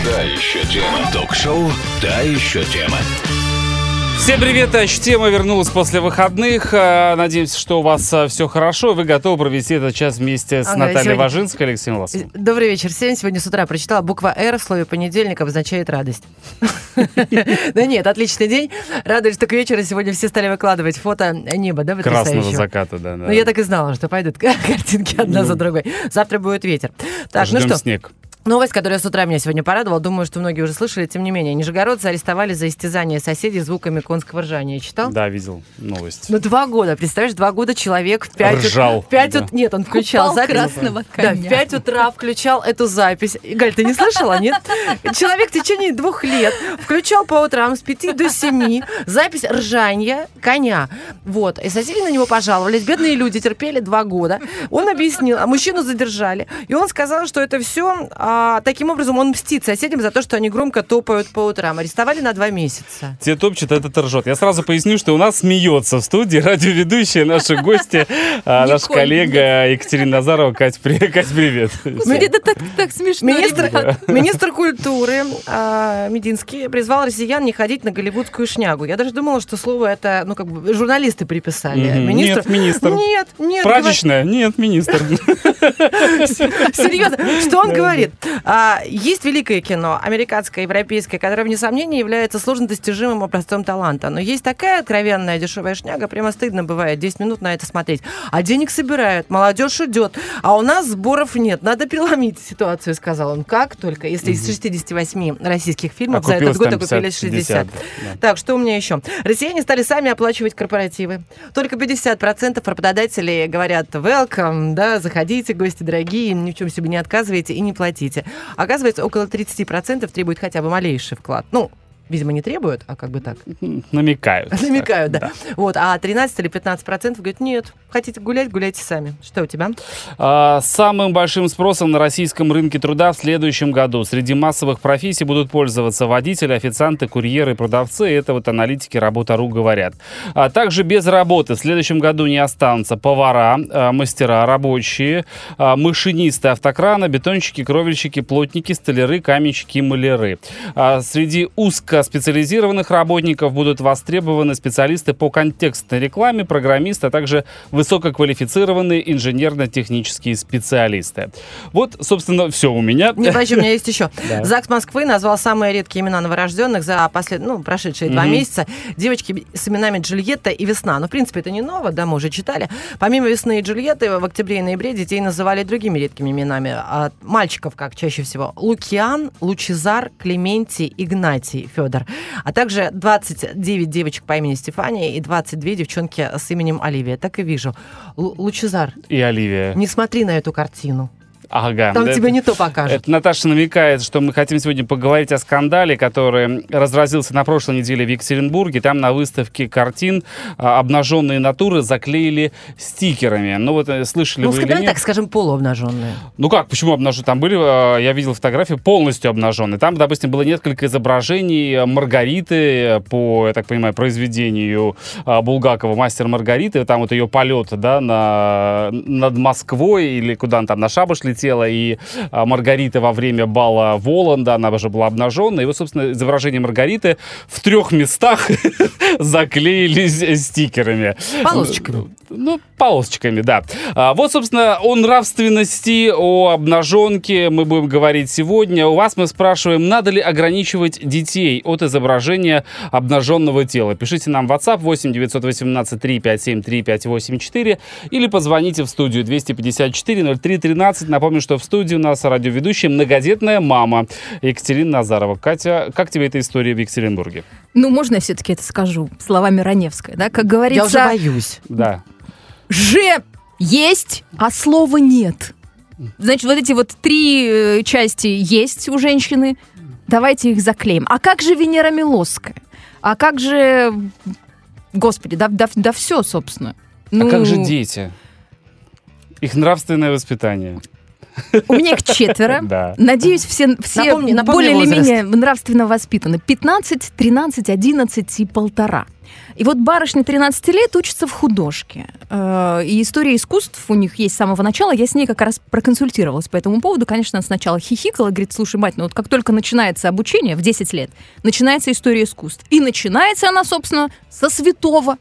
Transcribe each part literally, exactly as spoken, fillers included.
Та еще тема. Ток-шоу «Та еще тема». Всем привет, Ащ-тема вернулась после выходных. Надеемся, что у вас все хорошо. Вы готовы провести этот час вместе с ага, Натальей сегодня... Важинской и Алексеем Власовым. Добрый вечер всем. Сегодня с утра прочитала, буква «Р» в слове «понедельник» обозначает радость. Да нет, отличный день. Радуюсь, что к вечеру сегодня все стали выкладывать фото неба, да, потрясающего. Красного заката, да. Ну я так и знала, что пойдут картинки одна за другой. Завтра будет ветер. Так, ну что? Снег. Новость, которая с утра меня сегодня порадовала, думаю, что многие уже слышали, тем не менее. Нижегородцы арестовали за истязание соседей звуками конского ржания. Читал? Да, видел новость. Ну, два года, представляешь, два года человек в пять Ржал. Ут... В пять да. ут... Нет, он включал Купал запись. красного коня. Да, в пять утра включал эту запись. Галь, ты не слышала, нет? Человек в течение двух лет включал по утрам с пяти до семи запись ржания коня. Вот. И соседи на него пожаловались. Бедные люди терпели два года. Он объяснил, а мужчину задержали. И он сказал, что это все а, таким образом он мстит соседям за то, что они громко топают по утрам. Арестовали на два месяца. Те топчут, этот ржет. Я сразу поясню, что у нас смеется в студии радиоведущая, наши гости, наш коллега Екатерина Назарова. Кать, привет. Это так смешно. Министр культуры Мединский призвал россиян не ходить на голливудскую шнягу. Я даже думала, что слово это, ну, как бы, журналисты приписали. Нет, министр. Нет, нет. Прачечная? Нет, министр. Серьезно, что он говорит? Есть великое кино, американское, европейское, которое, вне сомнения, является сложно достижимым образцом таланта. Но есть такая откровенная дешевая шняга, прямо стыдно бывает десять минут на это смотреть. А денег собирают, молодежь идет, а у нас сборов нет. Надо переломить ситуацию, сказал он. Как только, если из шестидесяти восьми российских фильмов за этот год окупились шестьдесят. Да. Так, что у меня еще? Россияне стали сами оплачивать корпоративы. Только пятьдесят процентов работодателей говорят welcome, да, заходите, гости дорогие, ни в чем себе не отказывайте и не платите. Оказывается, около тридцать процентов требует хотя бы малейший вклад. Ну, видимо, не требуют, а как бы так. Намекают. Намекают, да. да. Вот, а тринадцать или пятнадцать процентов говорят, нет, хотите гулять, гуляйте сами. Что у тебя? А, самым большим спросом на российском рынке труда в следующем году среди массовых профессий будут пользоваться водители, официанты, курьеры, продавцы. Это вот аналитики Работа.ру говорят. А также без работы в следующем году не останутся повара, мастера, рабочие, машинисты автокрана, бетонщики, кровельщики, плотники, столяры, каменщики и маляры. А среди узко специализированных работников будут востребованы специалисты по контекстной рекламе, программисты, а также высококвалифицированные инженерно-технические специалисты. Вот, собственно, все у меня. Не, подожди, у меня есть еще. Да. ЗАГС Москвы назвал самые редкие имена новорожденных за послед... ну, прошедшие mm-hmm. два месяца. Девочки с именами Джульетта и Весна. Ну, в принципе, это не ново, да, мы уже читали. Помимо Весны и Джульетты, в октябре и ноябре детей называли другими редкими именами. А мальчиков, как чаще всего, Лукиан, Лучезар, Клементий, Игнатий, Федор. А также двадцать девять девочек по имени Стефания и двадцать две девчонки с именем Оливия. Так и вижу. Л- Лучезар. И Оливия. Не смотри на эту картину. Ага, там это, тебе не то покажут. Это Наташа намекает, что мы хотим сегодня поговорить о скандале, который разразился на прошлой неделе в Екатеринбурге. Там на выставке картин а, обнаженные натуры заклеили стикерами. Ну вот слышали ну, вы или нет? Так скажем, полуобнаженные. Ну как, почему обнаженные? Там были, я видел фотографии, полностью обнаженные. Там, допустим, было несколько изображений Маргариты по, я так понимаю, произведению Булгакова «Мастер Маргариты». Там вот ее полет, да, на, над Москвой или куда она там, на шабаш летела. И а, Маргарита во время бала Воланда, она уже была обнаженная. И вот, собственно, изображение Маргариты в трех местах заклеились стикерами. Полосочками. Ну, полосочками, да. А, вот, собственно, о нравственности, о обнаженке мы будем говорить сегодня. У вас мы спрашиваем, надо ли ограничивать детей от изображения обнаженного тела. Пишите нам в WhatsApp восемь девятьсот восемнадцать триста пятьдесят семь триста пятьсот восемьдесят четыре или позвоните в студию двести пятьдесят четыре ноль три тринадцать. Напомню, что в студии у нас радиоведущая многодетная мама Екатерина Назарова. Катя, как тебе эта история в Екатеринбурге? Ну, можно я все-таки это скажу словами Раневской, да? Как говорится... Я уже боюсь. Да. «Же есть, а слова нет». Значит, вот эти вот три части есть у женщины, давайте их заклеим. А как же Венера Милосская? А как же... Господи, да, да, да все, собственно. Ну... А как же дети? Их нравственное воспитание? У меня их четверо. Да. Надеюсь, все, все Напомни- напомни более или возраст. менее нравственно воспитаны. пятнадцать, тринадцать, одиннадцать и полтора. И вот барышня тринадцати лет учится в художке. Э, И история искусств у них есть с самого начала. Я с ней как раз проконсультировалась по этому поводу. Конечно, она сначала хихикала, говорит, слушай, мать, ну вот как только начинается обучение в десять лет, начинается история искусств. И начинается она, собственно, со святого,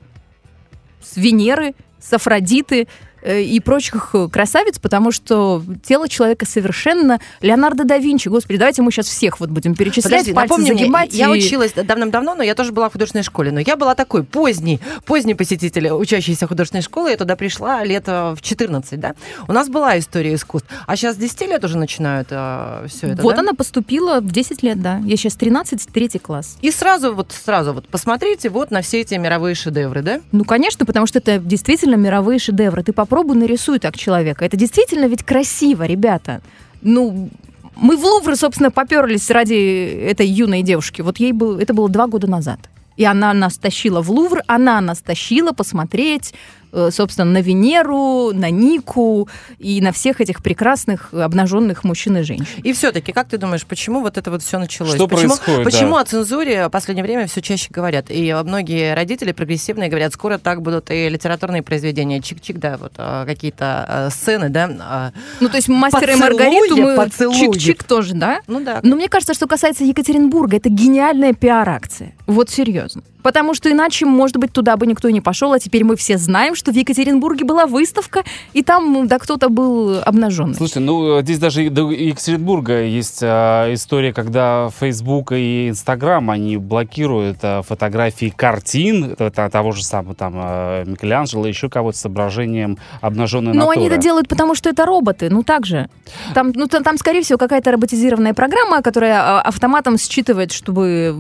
с Венеры, с Афродиты э, и прочих э, красавиц, потому что тело человека совершенно... Леонардо да Винчи, господи, давайте мы сейчас всех вот будем перечислять, Подожди, пальцы напомни мне, загибать. я и- училась давным-давно, но я тоже была в художественной школе. Но я была такой поздний, поздний посетитель, учащийся художественной школы. Я туда пришла лет э, в четырнадцать, да? У нас была история искусств. А сейчас с десяти лет уже начинают э, все это, Вот да? она поступила в десять лет, да. Я сейчас тринадцать, третий класс. И сразу вот, сразу вот посмотрите вот на все эти мировые шедевры, да? Ну, конечно, потому что это действительно мировые шедевры. Ты попробуй нарисуй так человека. Это действительно ведь красиво, ребята. Ну, мы в Лувр, собственно, поперлись ради этой юной девушки. Вот ей было, это было два года назад. И она нас тащила в Лувр, она нас тащила посмотреть, э, собственно, на Венеру, на Нику и на всех этих прекрасных обнаженных мужчин и женщин. И все-таки, как ты думаешь, почему вот это вот все началось? Что почему, происходит, Почему да. о цензуре в последнее время все чаще говорят? И многие родители прогрессивные говорят, скоро так будут и литературные произведения, чик-чик, да, вот а, какие-то а, сцены, да. а. Ну, то есть «Мастера и Поцелуи, Маргариту» мы поцелуи. чик-чик тоже, да? Ну да. Но мне кажется, что касается Екатеринбурга, это гениальная пиар-акция. Вот серьезно. Потому что иначе, может быть, туда бы никто не пошел, а теперь мы все знаем, что в Екатеринбурге была выставка, и там, да, кто-то был обнаженный. Слушайте, ну здесь даже и до Екатеринбурга есть а, история, когда Facebook и Instagram, они блокируют а, фотографии картин это, того же самого там а, Микеланджело, еще кого-то с изображением обнаженной Но натуры. они это делают, потому что это роботы, ну так же. Там, ну, там, там, скорее всего, какая-то роботизированная программа, которая а, автоматом считывает, чтобы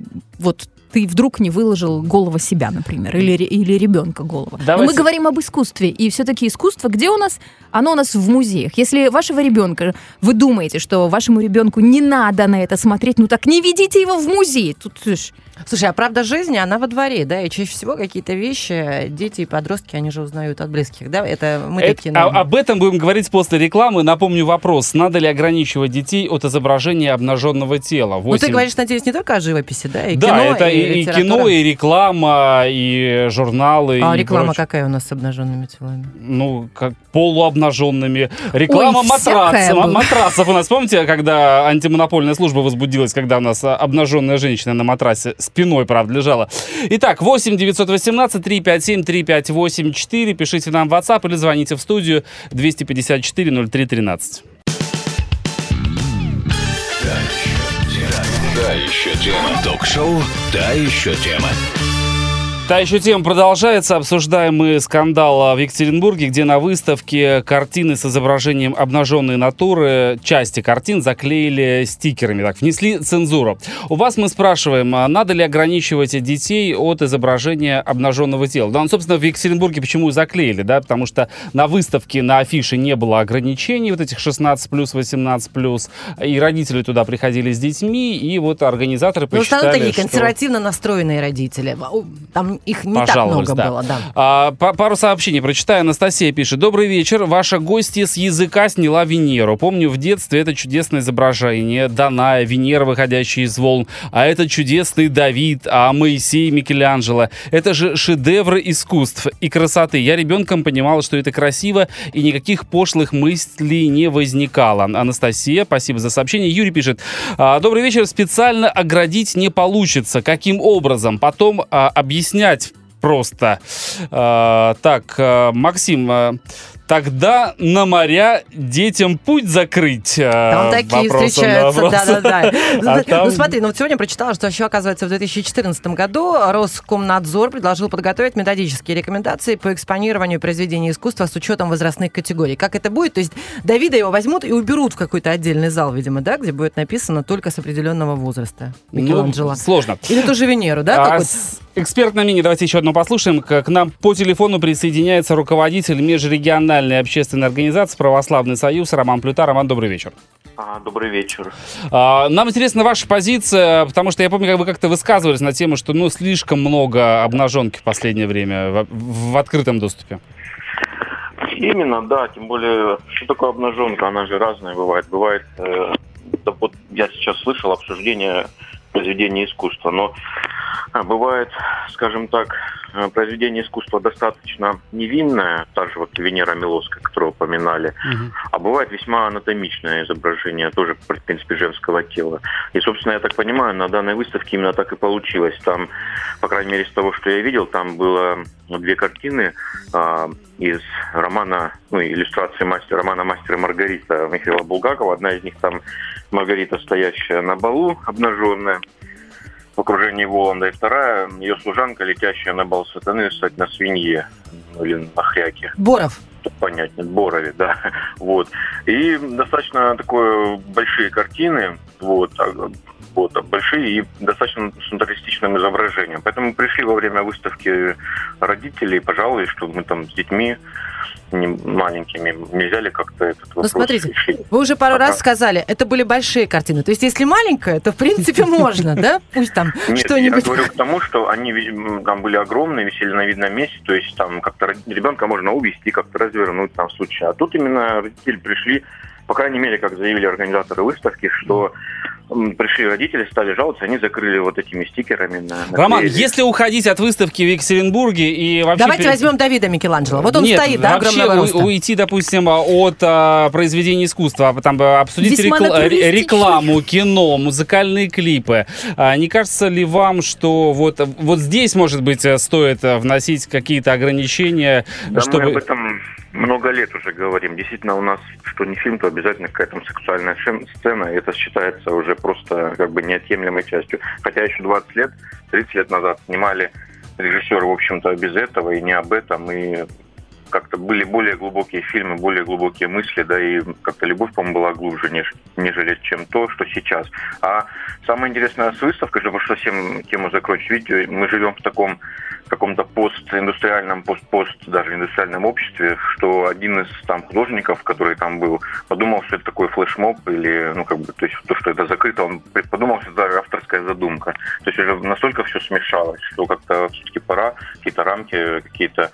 вот ты вдруг не выложил голого себя, например, или, ре- или ребенка голого. Но Давайте- мы говорим об искусстве, и все-таки искусство, где у нас? Оно у нас в музеях. Если вашего ребенка, вы думаете, что вашему ребенку не надо на это смотреть, ну так не ведите его в музей. Тут ж- Слушай, а правда жизни, она во дворе, да, и чаще всего какие-то вещи дети и подростки, они же узнают от близких, да, это мы Это- такие... а- наверное. об этом будем говорить после рекламы. Напомню вопрос. Надо ли ограничивать детей от изображения обнаженного тела? Ну, ты восемь говоришь, надеюсь, не только о живописи, да, и Да, кино, это и, и литература. кино, и реклама, и журналы. А и реклама прочее. какая у нас с обнаженными телами? Ну, как полуобнаженными. Реклама Ой, матрац- всякое ма- было. матрасов. У нас, помните, когда антимонопольная служба возбудилась, когда у нас а, обнаженная женщина на матрасе спиной, правда, лежала. Итак, восемь девятьсот восемнадцать триста пятьдесят семь триста пятьдесят восемь четыре. Пишите нам в WhatsApp или звоните в студию двести пятьдесят четыре ноль три тринадцать. Та еще тема. Ток-шоу «Та еще тема». Та еще тема продолжается. Обсуждаем мы скандал в Екатеринбурге, где на выставке картины с изображением обнаженной натуры, части картин заклеили стикерами, так, внесли цензуру. У вас мы спрашиваем, а надо ли ограничивать детей от изображения обнаженного тела? Да, ну, собственно, в Екатеринбурге почему и заклеили, да, потому что на выставке, на афише не было ограничений, вот этих шестнадцать плюс, восемнадцать плюс, и родители туда приходили с детьми, и вот организаторы Ну, в посчитали, основном такие что... консервативно настроенные родители. Там их не так Пожаловались, много да. было, да. А, па- пару сообщений прочитаю. Анастасия пишет. Добрый вечер. Ваша гостья с языка сняла Венеру. Помню, в детстве это чудесное изображение. Даная, Венера, выходящая из волн. А это чудесный Давид, а Моисей Микеланджело. Это же шедевры искусств и красоты. Я ребенком понимала, что это красиво, и никаких пошлых мыслей не возникало. Анастасия, спасибо за сообщение. Юрий пишет. «А, Добрый вечер. Специально оградить не получится. Каким образом? Потом а, объяснять просто. А, так, а, Максим, а, тогда на моря детям путь закрыть. Там а, такие вопросом на встречаются, вопрос. да-да-да. А там- Ну смотри, ну вот сегодня прочитала, что еще, оказывается, в две тысячи четырнадцатом году Роскомнадзор предложил подготовить методические рекомендации по экспонированию произведений искусства с учетом возрастных категорий. Как это будет? То есть Давида его возьмут и уберут в какой-то отдельный зал, видимо, да, где будет написано только с определенного возраста Микеланджело. Ну, сложно. Или ту же Венеру, да? А, какой-то? с- Эксперт на мнение, давайте еще одно послушаем. К, к нам по телефону присоединяется руководитель межрегиональной общественной организации «Православный союз» Роман Плюта. Роман, добрый вечер. А, добрый вечер. А, нам интересна ваша позиция, потому что я помню, как вы как-то высказывались на тему, что ну слишком много обнаженки в последнее время в, в открытом доступе. Именно, да, тем более, что такое обнаженка, она же разная бывает. Бывает, э, да, вот я сейчас слышал обсуждение произведения искусства, но а, бывает, скажем так, произведение искусства достаточно невинное, та же вот Венера Милосская, которую упоминали, угу. а бывает весьма анатомичное изображение, тоже, в принципе, женского тела. И, собственно, я так понимаю, на данной выставке именно так и получилось. Там, по крайней мере, из того, что я видел, там было две картины а, из романа, ну, иллюстрации мастера, романа «Мастер и Маргарита» Михаила Булгакова. Одна из них там Маргарита, стоящая на балу, обнаженная, в окружении Воланда, и вторая ее служанка, летящая на бал сатаны, кстати, на свинье или на хряке. Боров. Понятно, Борове, да. Вот. И достаточно такое большие картины, вот, вот, большие и достаточно с натуралистичным изображением. Поэтому пришли во время выставки родители и пожаловались, что мы там с детьми не маленькими, нельзя ли как-то этот вопрос Ну, смотрите, решить? Вы уже пару Ага. раз сказали, это были большие картины. То есть, если маленькая, то, в принципе, можно, да? Пусть там Нет, что-нибудь... я говорю к тому, что они там были огромные, висели на видном месте, то есть там как-то ребенка можно увезти, как-то развернуть там в случае. А тут именно родители пришли, по крайней мере, как заявили организаторы выставки, что пришли родители, стали жаловаться, они закрыли вот этими стикерами. На, Роман, если уходить от выставки в Екатеринбурге и вообще... Давайте перед... возьмем Давида Микеланджело. Вот он Нет, стоит, да, вообще огромного у- роста. уйти, допустим, от а, произведений искусства, а там а, обсудить Весьма рекла- натуралистичный. рекламу, кино, музыкальные клипы. А, не кажется ли вам, что вот, вот здесь, может быть, стоит вносить какие-то ограничения, Да, чтобы... мы об этом много лет уже говорим. Действительно, у нас, что не фильм, то обязательно какая-то сексуальная шем- сцена, и это считается уже просто как бы неотъемлемой частью. Хотя еще двадцать лет, тридцать лет назад снимали режиссеры, в общем-то, без этого и не об этом, и как-то были более глубокие фильмы, более глубокие мысли, да, и как-то любовь, по-моему, была глубже, неж- нежели чем то, что сейчас. А самое интересное с выставкой, чтобы совсем тему закончить видео, мы живем в таком каком-то постиндустриальном, пост-пост, даже индустриальном обществе, что один из там художников, который там был, подумал, что это такой флешмоб или, ну, как бы, то есть то, что это закрыто, он подумал, что это авторская задумка. То есть уже настолько все смешалось, что как-то все-таки пора какие-то рамки, какие-то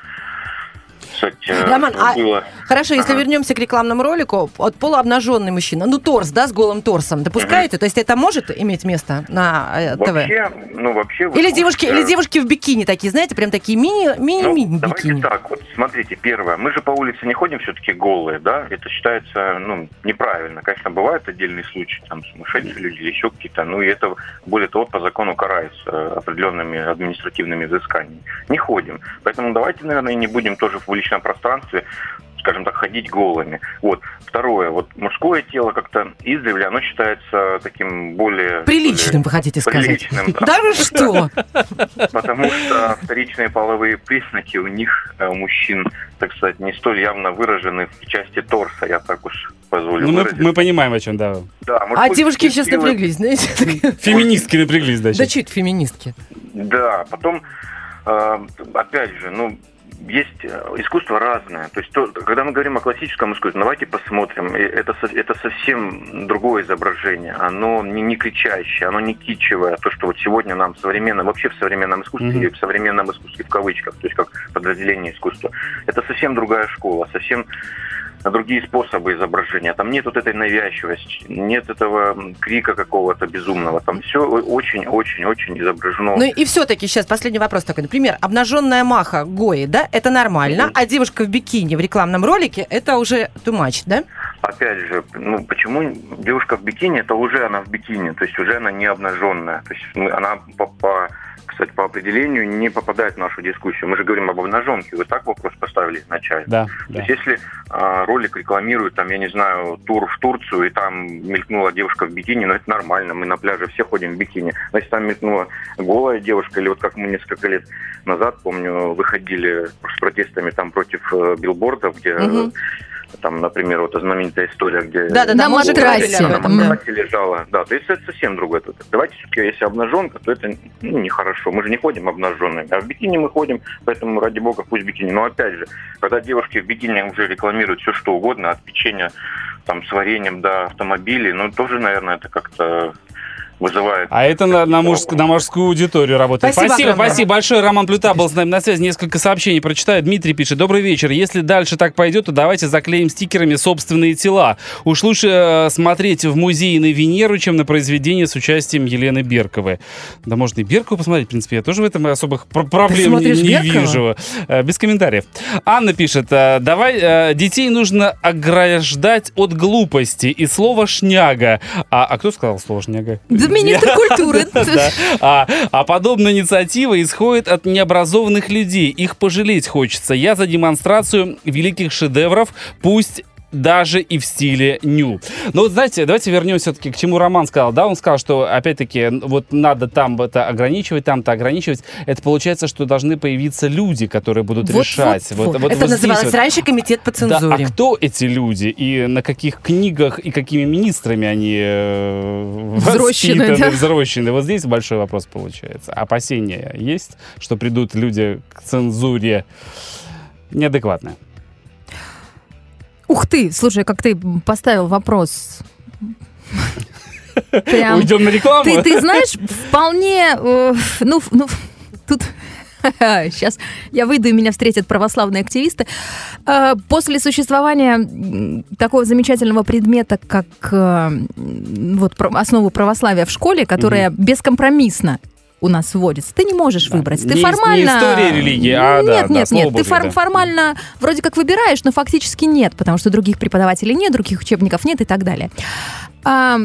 кстати, Роман, а было. хорошо, если Ага. вернемся к рекламному ролику, вот полуобнаженный мужчина, ну торс, да, с голым торсом, допускаете? То есть это может иметь место на э, ТВ? Вообще, ну вообще... Или вот, девушки, э, или девушки в бикини такие, знаете, прям такие мини, мини, Ну, мини давайте бикини. так, вот смотрите, первое, мы же по улице не ходим все-таки голые, да, это считается, ну, неправильно. Конечно, бывают отдельные случаи, там, сумасшедшие люди или еще какие-то, ну, и это, более того, по закону карается определенными административными взысканиями. Не ходим. Поэтому давайте, наверное, не будем тоже в публичном пространстве, скажем так, ходить голыми. Вот. Второе, вот мужское тело как-то издревле, оно считается таким более... Приличным, вы хотите сказать? Приличным, да. Да вы что? Потому что вторичные половые признаки у них, у мужчин, так сказать, не столь явно выражены в части торса, я так уж позволю Ну, мы, выразить. мы понимаем, о чем, да. Да, А мужской девушки сейчас силы- напряглись, знаете? Феминистки напряглись, да, Да сейчас. чуть феминистки. Да, потом, э, опять же, ну, есть э, искусство разное. То есть, то, когда мы говорим о классическом искусстве, давайте посмотрим. И Это, со- это совсем другое изображение. Оно не, не кричащее, оно не кичевое. То, что вот сегодня нам современно, вообще в современном искусстве, Мгм. или в современном искусстве в кавычках, то есть как подразделение искусства, это совсем другая школа, совсем другие способы изображения. Там нет вот этой навязчивости, нет этого м, крика какого-то безумного. Там все очень-очень-очень изображено. Ну и все-таки сейчас последний вопрос такой. Например, обнаженная маха Гои, да, это нормально, Мгм. а девушка в бикини в рекламном ролике это уже too much, да? Опять же, ну почему девушка в бикини, это уже она в бикини, то есть уже она не обнаженная. То есть мы- она по, по, кстати, по определению не попадает в нашу дискуссию. Мы же говорим об обнаженке. Вы так вопрос поставили изначально. Да, То да. есть если а, ролик рекламирует, там, я не знаю, тур в Турцию, и там мелькнула девушка в бикини, ну это нормально, мы на пляже все ходим в бикини. Но если там мелькнула голая девушка, или вот как мы несколько лет назад, помню, выходили с протестами там против э, билбордов, где Мгм. там, например, вот знаменитая история, где Да-да-да, На мы уже матрасе, говорили об на этом, да. матрасе лежала. Да, то есть это совсем другое. Тут давайте все-таки, если обнаженка, то это ну, нехорошо. Мы же не ходим обнаженными. А в бикини мы ходим, поэтому, ради бога, пусть бикини. Но опять же, когда девушки в бикини уже рекламируют все что угодно, от печенья там, с вареньем до автомобилей, ну тоже, наверное, это как-то вызывает... А это на, на, мужск, на мужскую аудиторию работает. Спасибо, спасибо, огромное. спасибо большое. Роман Плюта был с нами на связи. Несколько сообщений прочитаю. Дмитрий пишет. Добрый вечер. Если дальше так пойдет, то давайте заклеим стикерами собственные тела. Уж лучше э, смотреть в музей на Венеру, чем на произведение с участием Елены Берковой. Да можно и Беркову посмотреть, в принципе. Я тоже в этом особых пр- проблем не, не вижу. Э, без комментариев. Анна пишет. Э, давай, э, детей нужно ограждать от глупости и слова «шняга». А, а кто сказал слово «шняга»? Да, министр культуры. Да. А, а подобная инициатива исходит от необразованных людей. Их пожалеть хочется. Я за демонстрацию великих шедевров, пусть даже и в стиле ню. Но вот знаете, давайте вернемся все-таки к чему Роман сказал. Да, он сказал, что опять-таки вот надо там это ограничивать, там-то ограничивать. Это получается, что должны появиться люди, которые будут Вот, решать. вот, вот. Вот, Это вот называлось здесь вот. раньше комитет по Да, цензуре. а кто эти люди и на каких книгах и какими министрами они э, Взрощены, воспитаны, да. взрощены? Вот здесь большой вопрос получается. Опасения есть, что придут люди к цензуре неадекватные? Ух ты, слушай, как ты поставил вопрос. Прям... Уйдем на рекламу? Ты, ты знаешь, вполне... э, ну, ну, тут... Сейчас я выйду, и меня встретят православные активисты. Э, После существования м, такого замечательного предмета, как э, вот, про- основу православия в школе, которая бескомпромиссно у нас вводится. Ты не можешь Да. выбрать. Ты Не- формально... не история религии, а, да, Нет, да, нет, слово нет. Ты Божие, фор- да. формально вроде как выбираешь, но фактически нет, потому что других преподавателей нет, других учебников нет и так далее. А,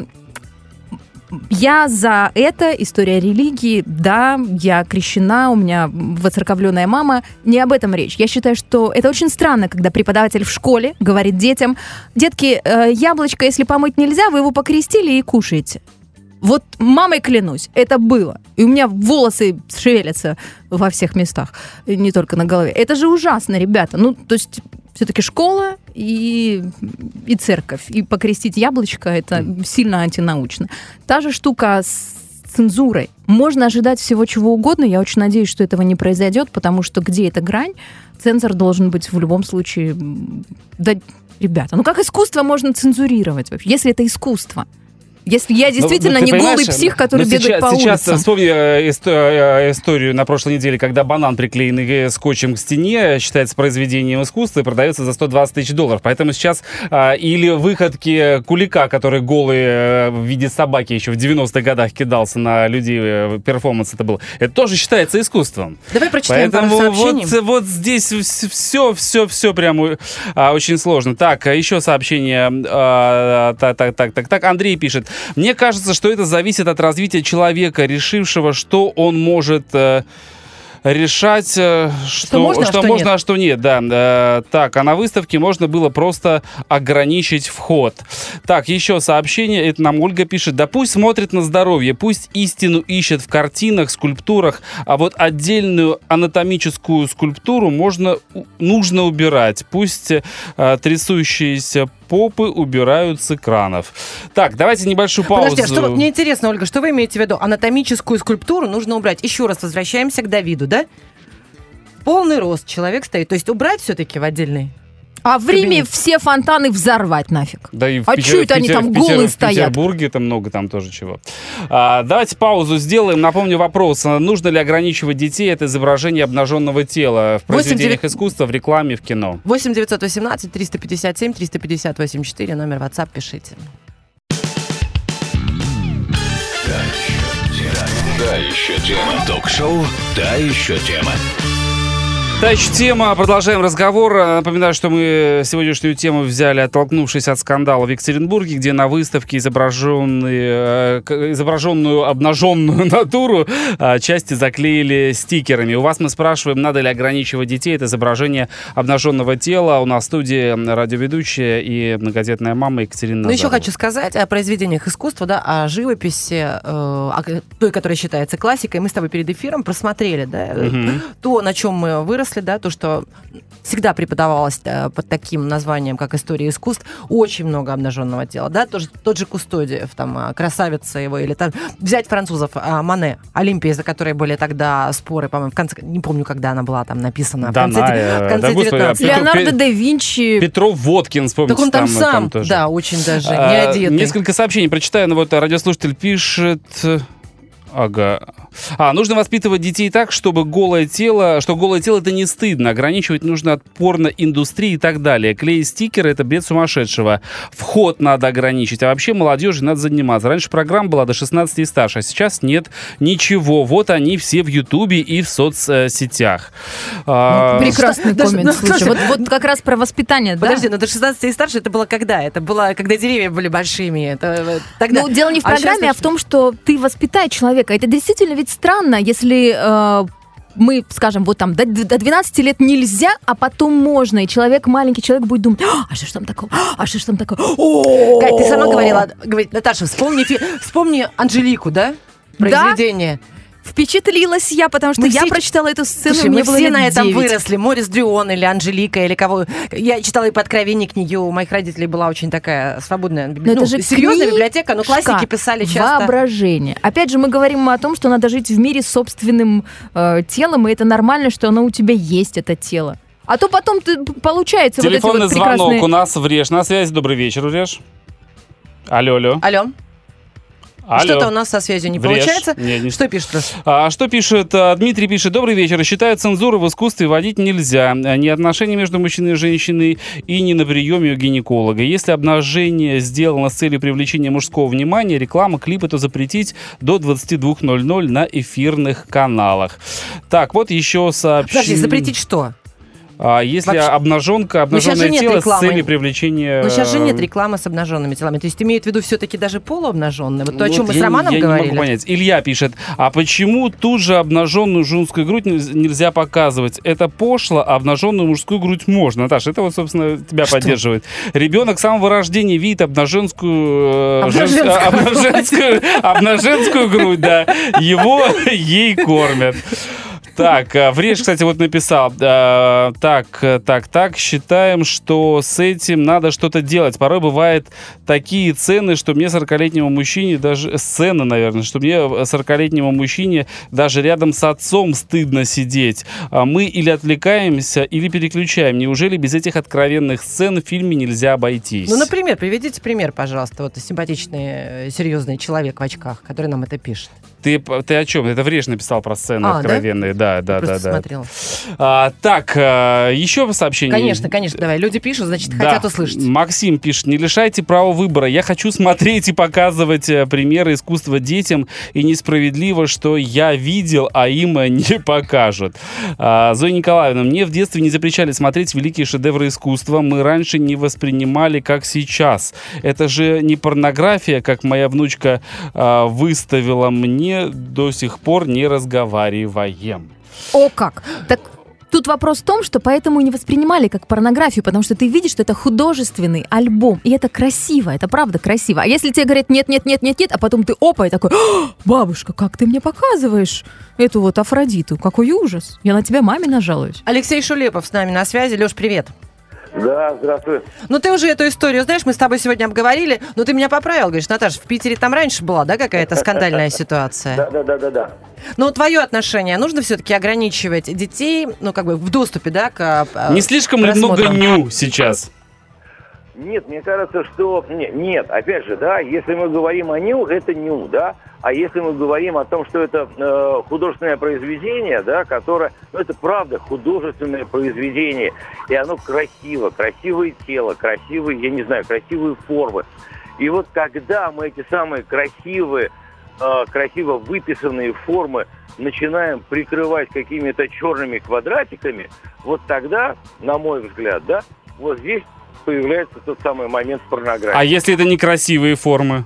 Я за это, история религии, да, я крещена, у меня воцерковленная мама, не об этом речь. Я считаю, что это очень странно, когда преподаватель в школе говорит детям: детки, э, яблочко, если помыть нельзя, вы его покрестили и кушаете. Вот мамой клянусь, это было. И у меня волосы шевелятся во всех местах, не только на голове. Это же ужасно, ребята. Ну, то есть все-таки школа и, и церковь. И покрестить яблочко — это сильно антинаучно. Та же штука с цензурой. Можно ожидать всего чего угодно. Я очень надеюсь, что этого не произойдет, потому что где эта грань, цензор должен быть в любом случае... Да, ребята, ну как искусство можно цензурировать вообще, если это искусство? Если я действительно ну, не голый псих, который бегает сейчас, по сейчас улицам. вспомни э, исто- э, историю на прошлой неделе, когда банан, приклеенный э, скотчем к стене, считается произведением искусства и продается за сто двадцать тысяч долларов. Поэтому сейчас э, или выходки Кулика, который голый э, в виде собаки еще в девяностых годах кидался на людей, э, перформанс это был, это тоже считается искусством. Давай прочитаем пару Поэтому сообщений. вот, вот здесь все, все, все прямо а, очень сложно. Так, еще сообщение. А, так, так, так, так, так. Андрей пишет. Мне кажется, что это зависит от развития человека, решившего, что он может э, решать, э, что, Что можно, а что что можно, нет. а что нет. Да. Э, так, а на выставке можно было просто ограничить вход. Так, еще сообщение. Это нам Ольга пишет. Да пусть смотрит на здоровье, пусть истину ищет в картинах, скульптурах, а вот отдельную анатомическую скульптуру можно, нужно убирать. Пусть э, трясущиеся попы убирают с экранов. Так, давайте небольшую паузу. Подожди, а что, мне интересно, Ольга, что вы имеете в виду? Анатомическую скульптуру нужно убрать. Еще раз возвращаемся к Давиду, да? Полный рост человек стоит. То есть убрать все-таки в отдельный? А в Риме кабинет. все фонтаны взорвать нафиг. Да и в А Питер- чё это в они Питер- там в Питер- голые в стоят? Петербурге там много там тоже чего. А, давайте паузу сделаем. Напомню вопрос. Нужно ли ограничивать детей от изображения обнаженного тела в произведениях девять- искусства, в рекламе, в кино? восемь девятьсот восемнадцать триста пятьдесят семь триста пятьдесят восемь четыре, номер WhatsApp, пишите. Та еще тема. Ток-шоу «Та еще тема». Та еще тема. Продолжаем разговор. Напоминаю, что мы сегодняшнюю тему взяли, оттолкнувшись от скандала в Екатеринбурге, где на выставке изображенные, э, изображенную обнаженную натуру э, части заклеили стикерами. У вас мы спрашиваем, надо ли ограничивать детей от изображения обнаженного тела. У нас в студии радиоведущая и многодетная мама Екатерина Ну, еще Назарова. хочу сказать о произведениях искусства, да, о живописи, э, о той, которая считается классикой. Мы с тобой перед эфиром просмотрели, да, Мгм. то, на чем мы выросли, выросли, да, то, что всегда преподавалось э, под таким названием, как история искусств, очень много обнаженного тела, да, тоже, тот же Кустодиев, там, красавица его, или там, взять французов, а, Мане, Олимпия, за которой были тогда споры, по-моему, в конце, не помню, когда она была там написана, в конце, Даная, в конце да, господи, девятнадцатого. Леонардо да Винчи. Петров Водкин, вспомните. Так он там, там сам, там тоже. да, очень даже, не А, одетый. Несколько сообщений прочитаю, но вот радиослушатель пишет... Ага. А, нужно воспитывать детей так, чтобы голое тело, что голое тело это не стыдно, ограничивать нужно от порноиндустрии и так далее. Клеить стикеры это бред сумасшедшего. Вход надо ограничить, а вообще молодежи надо заниматься. Раньше программа была до шестнадцати и старше, а сейчас нет ничего. Вот они все в Ютубе и в соцсетях. А, Прекрасный Даже- коммент. ну, Слушай, слушай, вот, вот как раз про воспитание, да? Подожди, но до шестнадцати и старше это было когда? Это было, когда деревья были большими. Это э, тогда. Ну, дело не в А программе, а, щас в том, что ты воспитай человека. Это действительно ведь странно, если э, мы, скажем, вот там до, до двенадцати лет нельзя, а потом можно, и человек, маленький человек будет думать, а что ж там такое, а что ж там такое. Кать, ты сама говорила, говорит, Наташа, вспомни, фи- вспомни Анжелику, да? Произведение. Впечатлилась я, потому что Мы я все- прочитала эту сцену, Слушай, мне мы было все лет на этом девять. выросли. Морис Дрюон или Анжелика, или кого. Я читала и по откровении книги. У моих родителей была очень такая свободная Но библиотека. это же серьезная книжка. библиотека, но классики писали часто. Воображение. Опять же, мы говорим о том, что надо жить в мире с собственным э, телом, и это нормально, что оно у тебя есть, это тело. А то потом ты, получается телефонный вот эти вот звонок прекрасные... у нас в Реж. На связи. Добрый вечер, Реж. Алло, алло. Алло. Алло. Что-то у нас со связью не Врешь. получается. Не, не- Что пишет? Леш? А, что пишет? а, Дмитрий пишет. Добрый вечер. Считаю, цензуру в искусстве вводить нельзя. А, Ни отношения между мужчиной и женщиной и не на приеме у гинеколога. Если обнажение сделано с целью привлечения мужского внимания, реклама клипа, то запретить до двадцати двух ноль-ноль на эфирных каналах. Так, вот еще сообщение. Подожди, запретить что? А, если Вообще- обнаженка, Ну, сейчас же обнаженное нет тело с рекламы. целью привлечения... Но сейчас же нет э, рекламы с обнаженными телами. То есть имеют в виду все-таки даже полуобнаженные. Вот то, о Вот чем мы я с не- Романом я говорили. не могу понять. Илья пишет, а почему ту же обнаженную женскую грудь нельз- нельзя показывать? Это пошло, а обнаженную мужскую грудь можно. Наташа, это вот, собственно, тебя Что? поддерживает. Ребенок с самого рождения видит обнаженскую... э, женс- Обнаженскую. а, обнаженскую, обнаженскую грудь, да. Его ей кормят. Так, а, Вреш, кстати, вот написал. а, Так, э, так, так, считаем, что с этим надо что-то делать. Порой бывают такие цены, что мне сорокалетнему мужчине даже... Сцены, наверное, что мне сорокалетнему мужчине даже рядом с отцом стыдно сидеть. А Мы или отвлекаемся, или переключаем. Неужели без этих откровенных сцен в фильме нельзя обойтись? Ну, например, приведите пример, пожалуйста. Вот симпатичный, э, серьезный человек в очках, который нам это пишет. Ты, ты о чем? Это Вреш написал про сцены А, да? откровенные. Да, да, да, Просто да. смотрела. А, так, а, еще сообщение. Конечно, конечно, давай. Люди пишут, значит, Да. хотят услышать. Максим пишет, не лишайте права выбора. Я хочу смотреть и показывать э, примеры искусства детям, и несправедливо, что я видел, а им э, не покажут. А, Зоя Николаевна, мне в детстве не запрещали смотреть великие шедевры искусства. Мы раньше не воспринимали, как сейчас. Это же не порнография, как моя внучка а, выставила мне, до сих пор не разговариваем. О как! Так тут вопрос в том, что поэтому и не воспринимали как порнографию, потому что ты видишь, что это художественный альбом, и это красиво, это правда красиво. А если тебе говорят нет-нет-нет-нет-нет, а потом ты опа, и такой, «А, бабушка, как ты мне показываешь эту вот Афродиту? Какой ужас! Я на тебя маме нажалуюсь. Алексей Шулепов с нами на связи. Леш, привет. Да, здравствуй. Ну, ты уже эту историю знаешь, мы с тобой сегодня обговорили, но ты меня поправил, говоришь, Наташа, в Питере там раньше была, да, какая-то скандальная ситуация? Да, да, да, да, да. Но твое отношение, нужно все-таки ограничивать детей, ну, как бы в доступе, да, к э, Не слишком ли много просмотрам? ню сейчас? Нет, мне кажется, что... не- Нет, опять же, да, если мы говорим о ню, это ню, да, а если мы говорим о том, что это э, художественное произведение, да, которое... Ну, это правда художественное произведение, и оно красиво, красивое тело, красивые, я не знаю, красивые формы. И вот когда мы эти самые красивые, э, красиво выписанные формы начинаем прикрывать какими-то черными квадратиками, вот тогда, на мой взгляд, да, вот здесь появляется тот самый момент с порнографией. А если это некрасивые формы?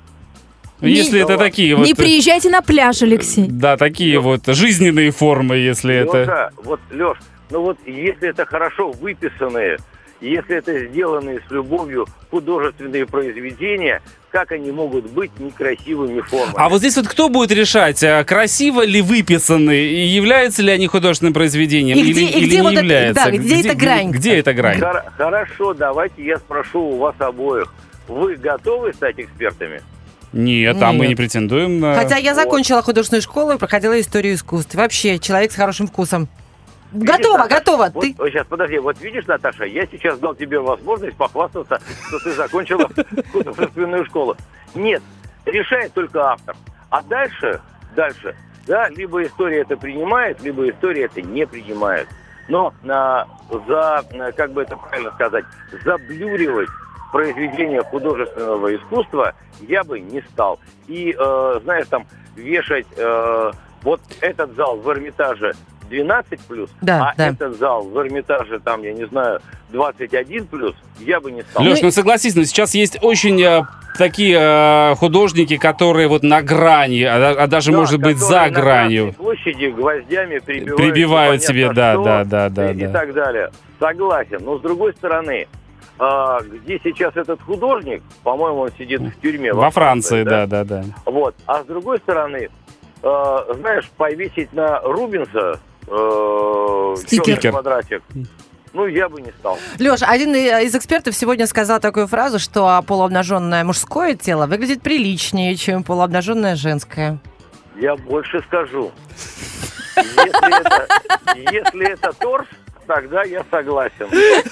Не- Если это такие вот... Не приезжайте на пляж, Алексей. Да, такие вот жизненные формы, если это... Леша, вот, Леш, ну вот если это хорошо выписанные Если это сделанные с любовью художественные произведения, как они могут быть некрасивыми формами? А вот здесь вот кто будет решать, красиво ли выписаны, и являются ли они художественным произведением, И или, где- и или где не вот это- являются? да, где эта грань? Где, где эта грань? Хор- Хорошо, давайте я спрошу у вас обоих. Вы готовы стать экспертами? Нет, а мы Нет. не претендуем на... Хотя я закончила художественную школу и проходила историю искусств. Вообще, человек с хорошим вкусом. Видишь, Готово, Наташа, готово. Вот, Ты... вот сейчас, подожди, вот видишь, Наташа, я сейчас дал тебе возможность похвастаться, что ты закончила художественную школу. Нет, решает только автор. А дальше, дальше, да, либо история это принимает, либо история это не принимает. Но а, за, а, как бы это правильно сказать, заблюривать произведение художественного искусства я бы не стал. И, э, знаешь, там, вешать э, вот этот зал в Эрмитаже двенадцать плюс, Да, а да. этот зал в Эрмитаже, там, я не знаю, двадцать один плюс, я бы не стал. Леш, ну согласись, но сейчас есть очень э, такие э, художники, которые вот на грани, а, а даже, Да, может быть, за которые на гранью. Красной площади гвоздями прибивают, Прибивают себе, непонятно да, что, да, да, да, и, и да. так далее. Согласен. Но с другой стороны, а, где сейчас этот художник, по-моему, он сидит в тюрьме. Во Франции, да, да, да. Вот. А с другой стороны, э, знаешь, повесить на Рубенса э, Стикер. черный квадратик, ну, я бы не стал. Леш, один из экспертов сегодня сказал такую фразу, что полуобнаженное мужское тело выглядит приличнее, чем полуобнаженное женское. Я больше скажу. Если это, если это торс, тогда я согласен.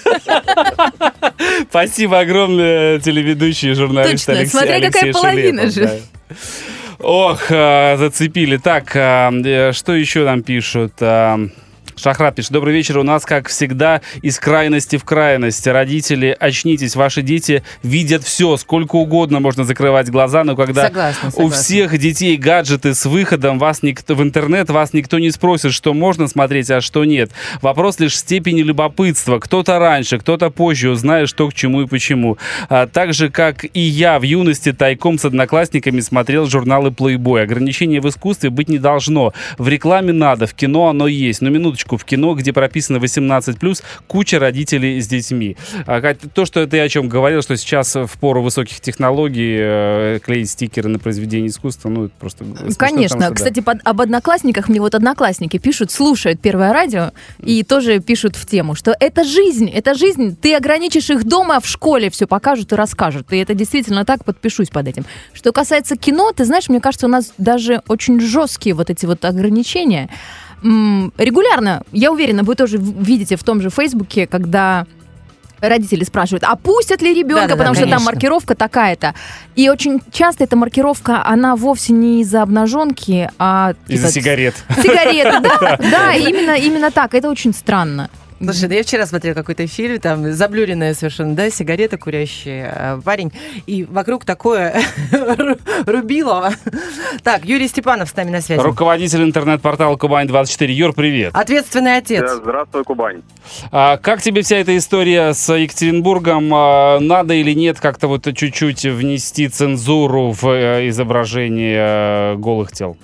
Спасибо огромное, телеведущий, журналист Точно, Алексей, смотря какая Алексей половина Шелепов, же. да. Ох, а, зацепили. Так, а, э, что еще нам пишут? А, Шахрат пишет: добрый вечер. У нас, как всегда, из крайности в крайность. Родители, очнитесь, ваши дети видят все. Сколько угодно можно закрывать глаза, но когда Согласна, у согласна. всех детей гаджеты с выходом вас никто, в интернет, вас никто не спросит, что можно смотреть, а что нет. Вопрос лишь степени любопытства. Кто-то раньше, кто-то позже узнает, что к чему и почему. А, так же, как и я в юности тайком с одноклассниками смотрел журналы Playboy. Ограничений в искусстве быть не должно. В рекламе надо, в кино оно есть. Но минуточку, в кино, где прописано восемнадцать плюс, куча родителей с детьми. А, Кать, то, что ты о чем говорил, что сейчас в пору высоких технологий э, клеить стикеры на произведение искусства, ну, это просто... смешно, Конечно. потому что да. Кстати, под- об одноклассниках мне вот одноклассники пишут, слушают Первое радио и тоже пишут в тему, что это жизнь, это жизнь. Ты ограничишь их дома, а в школе все покажут и расскажут. И это действительно так, подпишусь под этим. Что касается кино, ты знаешь, мне кажется, у нас даже очень жесткие вот эти вот ограничения. М, Регулярно, я уверена, вы тоже в- видите в том же Фейсбуке, когда родители спрашивают, а пустят ли ребенка, Да-да-да, потому что там конечно. маркировка такая-то. И очень часто эта маркировка, она вовсе не из-за обнаженки, а... Из-за типа, сигарет. Сигареты, да, да, именно, именно так. Это очень странно. Слушай, да я вчера смотрела какой-то фильм, там заблюренная совершенно, да, сигарета курящий э, парень, и вокруг такое рубилово. Так, Юрий Степанов с нами на связи. Руководитель интернет-портала Кубань двадцать четыре. Юр, привет. Ответственный отец. Здравствуй, Кубань. А как тебе вся эта история с Екатеринбургом? А, Надо или нет как-то вот чуть-чуть внести цензуру в э, изображение э, голых тел?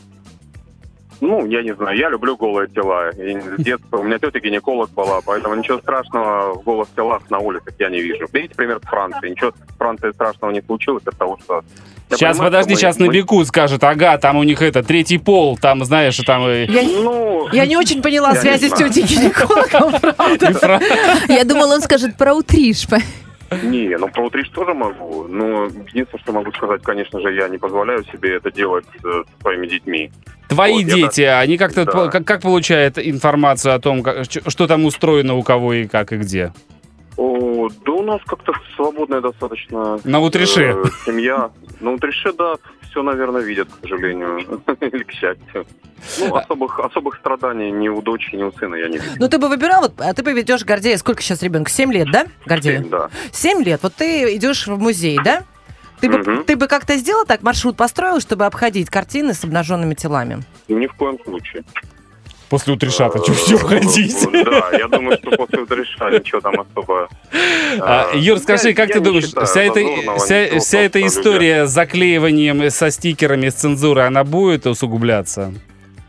Ну, я не знаю, я люблю голые тела. И с детства у меня тетя гинеколог была, поэтому ничего страшного в голых телах на улицах я не вижу. Берите пример с Франции. Ничего в Франции страшного не случилось от того, что... Я Сейчас, понимаю, подожди, что мы- сейчас мы- на беку скажут, ага, там у них это, третий пол, там, знаешь, там... и- Я, Ну, я не очень поняла Я связи не с знаю. тетей гинекологом, правда. и фра- Я думала, он скажет про утриж. не, ну про утриж тоже могу. Но единственное, что могу сказать, конечно же, я не позволяю себе это делать э, со своими детьми. Твои Вот, я дети, они как-то, Да. как, как получают информацию о том, как- ч- что там устроено у кого и как и где? О, да у нас как-то свободная достаточно На утрише. э, семья. На утрише, да, все, наверное, видят, к сожалению, или к счастью. Ну, особых, особых страданий ни у дочери, ни у сына я не вижу. Ну, ты бы выбирал, вот, а ты поведешь Гордея, сколько сейчас ребенку? Семь лет, да, Гордею? Семь, да. Семь лет. Вот ты идешь в музей, да? Ты бы, Мгм. ты бы как-то сделал так, маршрут построил, чтобы обходить картины с обнаженными телами? Ни в коем случае. После утриша-то Э, чё все ходить? Да, я думаю, что после утриша ничего там особо... А, э, Юр, скажи, я- как я ты не думаешь, считаю вся эта, зазорного вся, ничего вся эта просто история с заклеиванием, со стикерами, с цензурой, она будет усугубляться?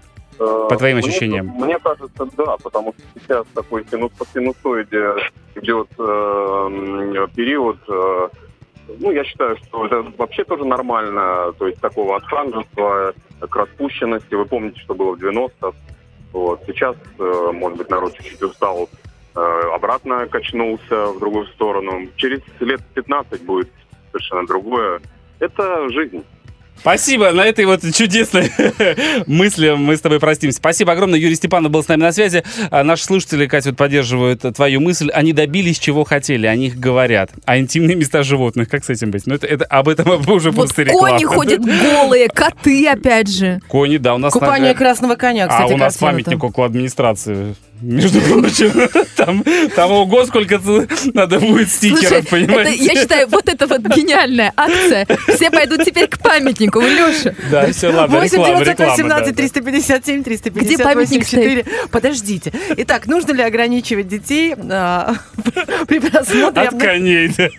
По твоим ощущениям? Мне, мне кажется, да, потому что сейчас такой синус, по синусоиде идет э, период, э, ну, я считаю, что это вообще тоже нормально, то есть такого отханжества, к распущенности. Вы помните, что было в девяностых. Вот. Сейчас, э, может быть, народ чуть-чуть устал, э, обратно качнулся в другую сторону. Через лет пятнадцать будет совершенно другое. Это жизнь. Спасибо. На этой вот чудесной мысли мы с тобой простимся. Спасибо огромное. Юрий Степанов был с нами на связи. А наши слушатели, Катя, вот поддерживают твою мысль. Они добились, чего хотели. О них говорят. А интимные места животных, как с этим быть? Ну, это, это об этом уже вот просто реклама. Кони ходят голые, коты, опять же. Кони, да. У нас Купание на... красного коня, кстати. А у нас памятник около администрации. Между прочим, там, там ого, сколько надо будет стикеров, Слушай, понимаете? Это, я считаю, вот это вот гениальная акция. Все пойдут теперь к памятнику, Леша. Да, все, ладно, восемь реклама, девятьсот реклама. восемнадцать триста пятьдесят семь триста Где пятьдесят памятник восемь четыре. Подождите. Итак, нужно ли ограничивать детей а, при просмотре? От коней, да.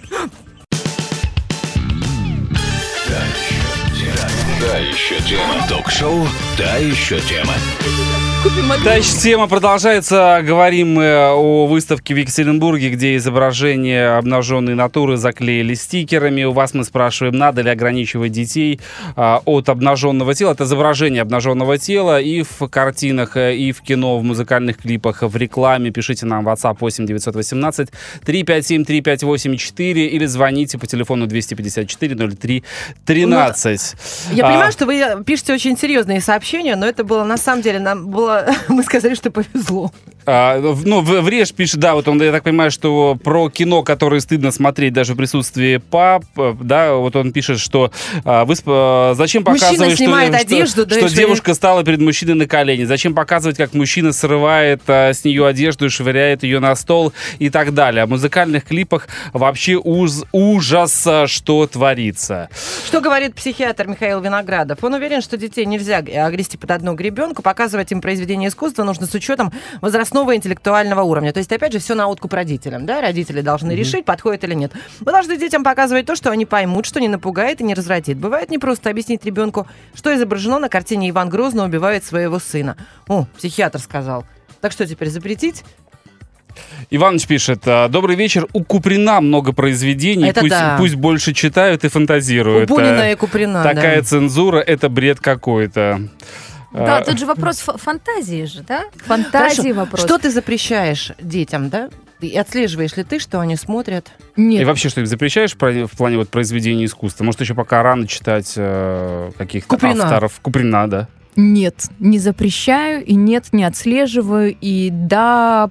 Та еще тема. Ток-шоу «Та еще тема». Та еще тема продолжается. Говорим мы о выставке в Екатеринбурге, где изображения обнаженной натуры заклеили стикерами. У вас мы спрашиваем, надо ли ограничивать детей а, от обнаженного тела. Это изображение обнаженного тела и в картинах, и в кино, в музыкальных клипах, в рекламе. Пишите нам в WhatsApp восемь девятьсот восемнадцать триста пятьдесят семь триста пятьдесят восемь четыре или звоните по телефону двести пятьдесят четыре ноль три тринадцать. Ну, я а, понимаю, что вы пишете очень серьезные сообщения, но это было на самом деле, нам было мы сказали, что повезло. А, ну, Вреш пишет, да, вот он, я так понимаю, что про кино, которое стыдно смотреть даже в присутствии пап, да, вот он пишет, что а, вы, а, зачем показывать, что, одежду, что, да, что что девушка ли? стала перед мужчиной на колени, зачем показывать, как мужчина срывает а, с нее одежду и швыряет ее на стол и так далее. В музыкальных клипах вообще уж, ужас, что творится. Что говорит психиатр Михаил Виноградов? Он уверен, что детей нельзя грести под одну гребенку, показывать им произведение искусства нужно с учетом возрастного и интеллектуального уровня. То есть, опять же, все на откуп родителям. Да? Родители должны mm-hmm. решить, подходит или нет. Вы должны детям показывать то, что они поймут, что не напугает и не развратит. Бывает непросто объяснить ребенку, что изображено на картине «Иван Грозный убивает своего сына». О, психиатр сказал. Так что теперь запретить? Иваныч пишет, добрый вечер, у Куприна много произведений, пусть, да. пусть больше читают и фантазируют. У Бунина и Куприна, Такая да. цензура, это бред какой-то. Да, тут же вопрос фантазии же, да? Фантазии Хорошо. вопрос. Что ты запрещаешь детям, да? И отслеживаешь ли ты, что они смотрят? Нет. И вообще, что их запрещаешь в плане вот произведения искусства? Может, еще пока рано читать э, каких-то Куприна. авторов? Куприна, да. Нет, не запрещаю, и нет, не отслеживаю, и да,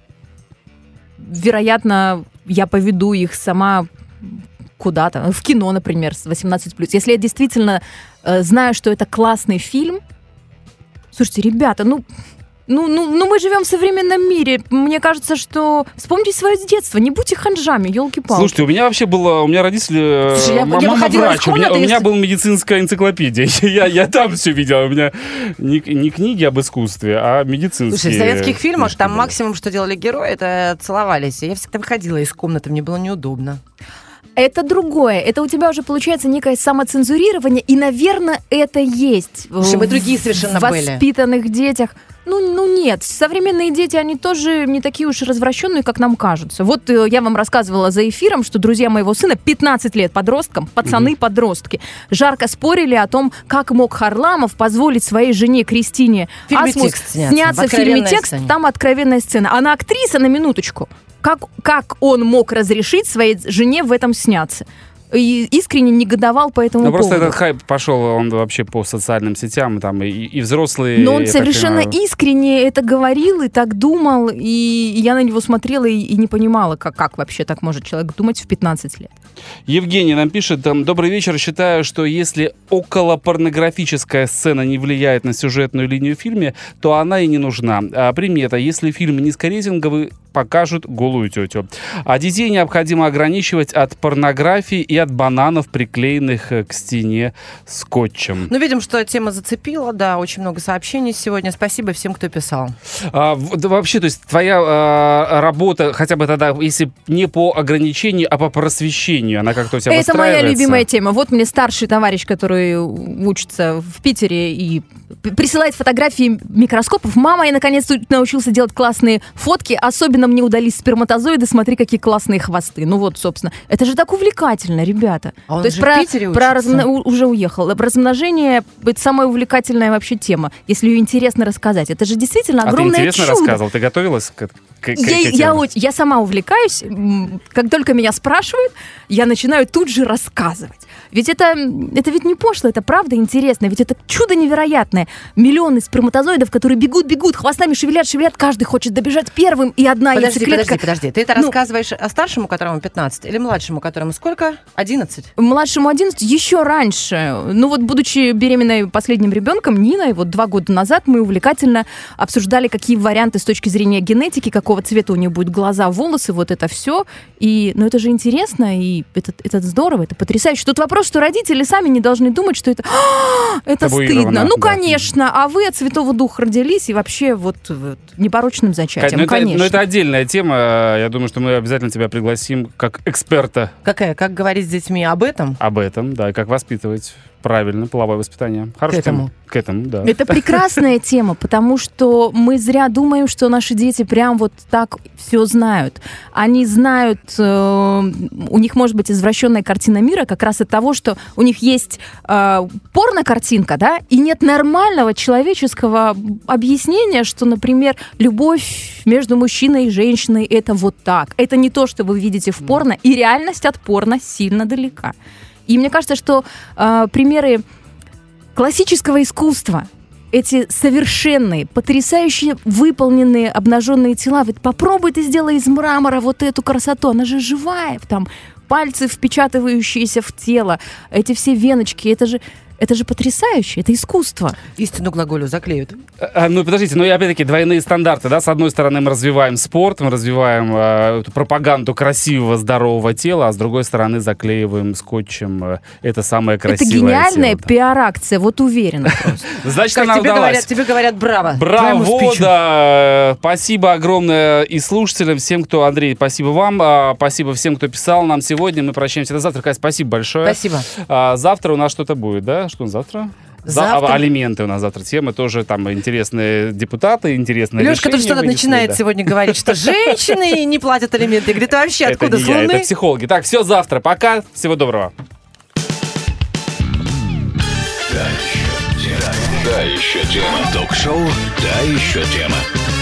вероятно, я поведу их сама куда-то, в кино, например, с восемнадцать плюс. Если я действительно э, знаю, что это классный фильм. Слушайте, ребята, ну, ну, ну, ну мы живем в современном мире. Мне кажется, что вспомните свое детство, не будьте ханжами, елки-палки. Слушайте, у меня вообще было, у меня родители, Слушай, я, мама я врач, у меня, у меня если... была медицинская энциклопедия, я, я там все видел, у меня не, не книги об искусстве, а медицинские. Слушай, в советских фильмах там были. максимум, что делали герои, это целовались. Я всегда выходила из комнаты, мне было неудобно. Это другое. Это у тебя уже получается некое самоцензурирование, и, наверное, это есть Слушай, мы другие совершенно в были. воспитанных детях. Ну, ну нет, современные дети, они тоже не такие уж развращенные, как нам кажутся. Вот э, я вам рассказывала за эфиром, что друзья моего сына, пятнадцать лет подросткам, пацаны-подростки, жарко спорили о том, как мог Харламов позволить своей жене Кристине В фильме Асмус текст сняться, сняться в в фильме откровенной «Текст», сцене. там откровенная сцена. Она актриса, на минуточку. Как, как он мог разрешить своей жене в этом сняться? И искренне негодовал по этому Ну, поводу. просто этот хайп пошел, он вообще по социальным сетям, там и, и взрослые... Но он я совершенно так понимаю... искренне это говорил и так думал, и я на него смотрела и, и не понимала, как, как вообще так может человек думать в пятнадцать лет. Евгений нам пишет, там, добрый вечер, считаю, что если околопорнографическая сцена не влияет на сюжетную линию в фильме, то она и не нужна. А, примета, если фильм низкорейтинговый, покажут голую тетю. А детей необходимо ограничивать от порнографии и ряд бананов, приклеенных к стене скотчем. Ну, видим, что тема зацепила, да, очень много сообщений сегодня. Спасибо всем, кто писал. А, да, вообще, то есть твоя а, работа, хотя бы тогда, если не по ограничению, а по просвещению, она как-то у тебя Это моя выстраивается? любимая тема. Вот мне старший товарищ, который учится в Питере и присылает фотографии микроскопов. Мама, я наконец-то научился делать классные фотки. Особенно мне удались сперматозоиды. Смотри, какие классные хвосты. Ну вот, собственно. Это же так увлекательно, ребята. А он То есть же про, в Питере про учится? размно... уже уехал. Размножение — это самая увлекательная вообще тема, если ее интересно рассказать. Это же действительно огромное А ты интересно чудо. рассказывал? Ты готовилась к, к, к Я, этой я, теме? очень- я сама увлекаюсь. М, Как только меня спрашивают, я начинаю тут же рассказывать. Ведь это, это ведь не пошло, это правда интересно. Ведь это чудо невероятное. Миллионы сперматозоидов, которые бегут, бегут, хвостами шевелят, шевелят. Каждый хочет добежать первым, и одна Подожди, яйцеклетка... подожди, подожди. Ты это Ну, рассказываешь о старшему, которому пятнадцать, или младшему, которому сколько? одиннадцать? Младшему одиннадцать еще раньше. Ну вот, будучи беременной последним ребенком, Ниной, вот два года назад мы увлекательно обсуждали, какие варианты с точки зрения генетики, какого цвета у нее будут глаза, волосы, вот это все. И, ну это же интересно, и это, это здорово, это потрясающе. Тут вопрос, что родители сами не должны думать, что это, «А, это Табуировано, стыдно. Ну, да. конечно, а вы от Святого Духа родились, и вообще вот, вот непорочным Кать, зачатием, ну, это, конечно. ну, это отдельная тема. Я думаю, что мы обязательно тебя пригласим как эксперта Какая? Как говорить с детьми об этом? об этом, да, и как воспитывать правильно половое воспитание. Хорошая К этому. тема. К этому, да. Это прекрасная тема, потому что мы зря думаем, что наши дети прям вот так все знают. Они знают, э, у них может быть извращенная картина мира как раз от того, что у них есть э, порно-картинка, да, и нет нормального человеческого объяснения, что, например, любовь между мужчиной и женщиной — это вот так. Это не то, что вы видите в порно, и реальность от порно сильно далека. И мне кажется, что э, примеры классического искусства, эти совершенные, потрясающе выполненные обнаженные тела, вот попробуй ты сделай из мрамора вот эту красоту, она же живая, там пальцы, впечатывающиеся в тело, эти все веночки, это же, это же потрясающе, это искусство. Истину глаголю заклеют. А, ну, подождите, ну и опять-таки двойные стандарты, да? С одной стороны, мы развиваем спорт, мы развиваем э, эту пропаганду красивого, здорового тела, а с другой стороны заклеиваем скотчем э, это самое красивое Это гениальная тело, да. пиар-акция, вот уверена просто. Значит, Как она тебе удалась. говорят, тебе говорят браво. твоему Браво, спичу. да. Спасибо огромное и слушателям, всем, кто... Андрей, спасибо вам. а, Спасибо всем, кто писал нам сегодня. Мы прощаемся до завтра. Кать, спасибо большое. Спасибо. А, Завтра у нас что-то будет, да? Что завтра? За- Завтра- а, алименты у нас завтра темы. Тоже там интересные депутаты, интересные Лёшка тут решения что-то вынесли, начинает да. сегодня говорить, что женщины не платят алименты. И говорит, вообще Это откуда, не с я, Луны? это психологи. Так, все завтра. Пока. Всего доброго. Та еще тема. Ток-шоу «Та еще тема».